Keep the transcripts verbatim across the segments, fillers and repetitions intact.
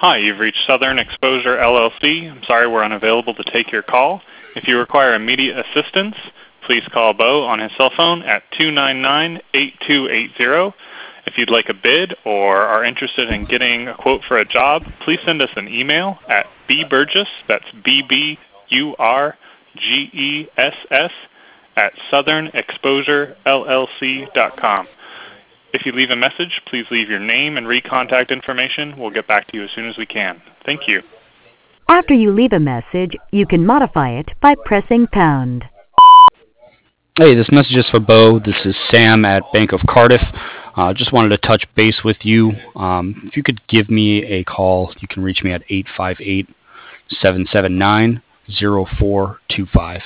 Hi, you've reached Southern Exposure L L C. I'm sorry we're unavailable to take your call. If you require immediate assistance, please call Bo on his cell phone at two nine nine, eight two eight zero. If you'd like a bid or are interested in getting a quote for a job, please send us an email at bburgess, that's B B U R G E S S, at southern exposure L L C dot com. If you leave a message, please leave your name and re-contact information. We'll get back to you as soon as we can. Thank you. After you leave a message, you can modify it by pressing pound. Hey, this message is for Bo. This is Sam at Bank of Cardiff. Uh, just wanted to touch base with you. Um, if you could give me a call, you can reach me at eight five eight, seven seven nine, zero four two five.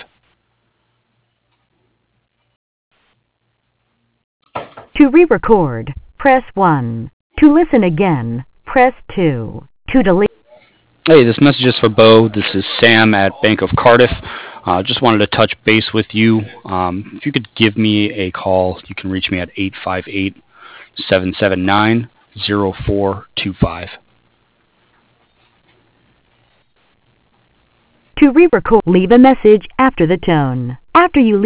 To re-record, press one. To listen again, press two. To delete. Hey, this message is for Bo. This is Sam at Bank of Cardiff. Uh, just wanted to touch base with you. Um, if you could give me a call, you can reach me at eight five eight, seven seven nine, zero four two five. To re-record, leave a message after the tone. After you leave